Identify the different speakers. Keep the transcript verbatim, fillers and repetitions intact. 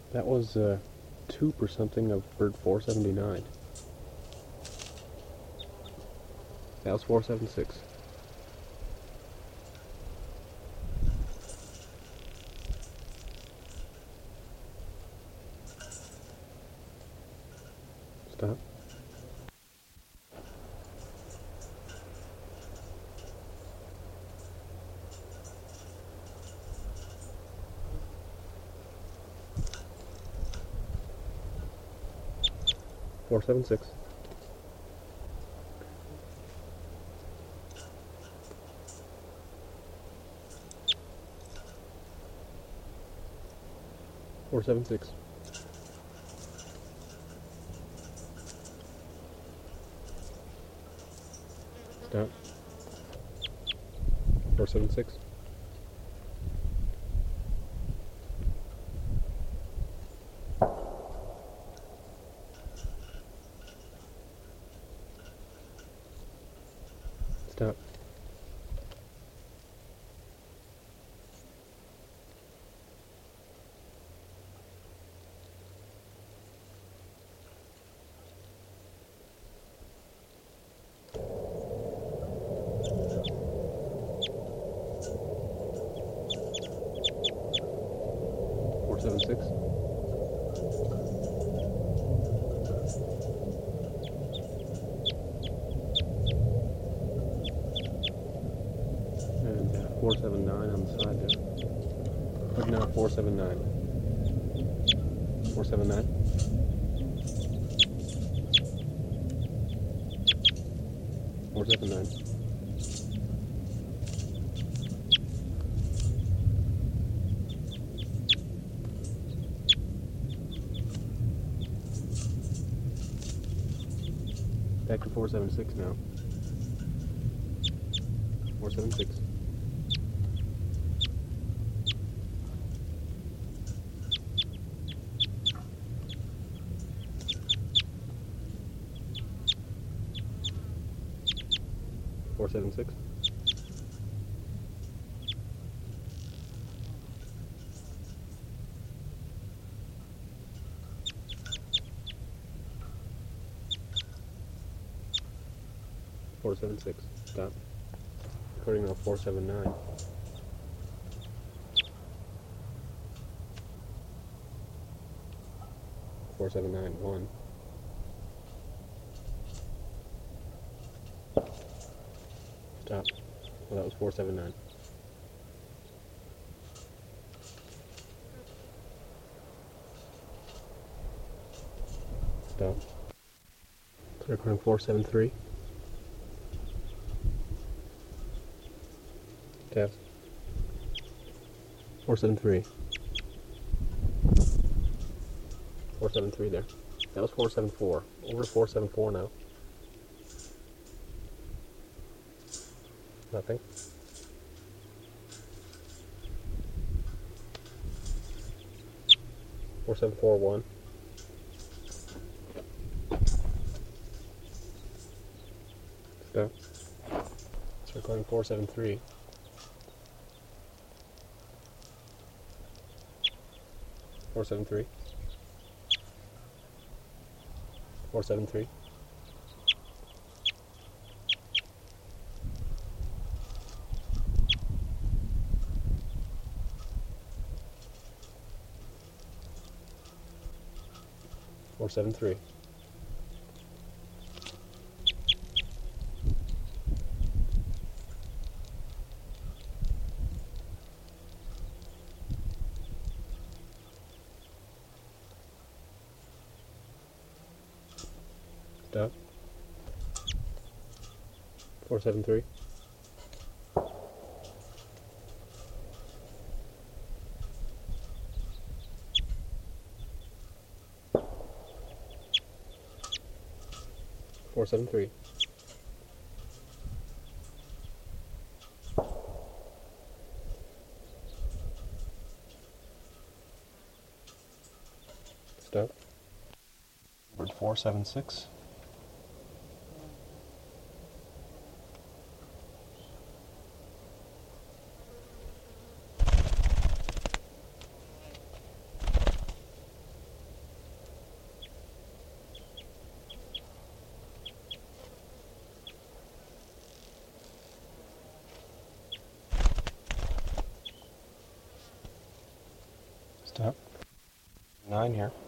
Speaker 1: That was uh, two per something of bird four seventy-nine. That was four seventy-six. Stop. four seventy-six. four seventy-six. Stop. four seventy-six. Stop. four seventy-six. And uh, four seventy-nine on the side there. Looking now, four seventy-nine. four seventy-nine. four seventy-nine. Back to four seventy-six now. four seventy-six. four seventy-six. four seventy-six. Stop. Recording on four seventy-nine. four seventy-nine one. Stop. Well, that was four seventy-nine. Stop. Recording four seventy-three. Test. four seventy-three. four seventy-three there. That was four seventy-four. Over to four seventy-four now. Nothing. four seventy-four one. Stop. It's recording four seventy-three. four seventy-three. four seventy-three. four seventy-three. Stop. four seventy-three. four seventy-three. Stop. Word four seventy-six. Stop. Nine here.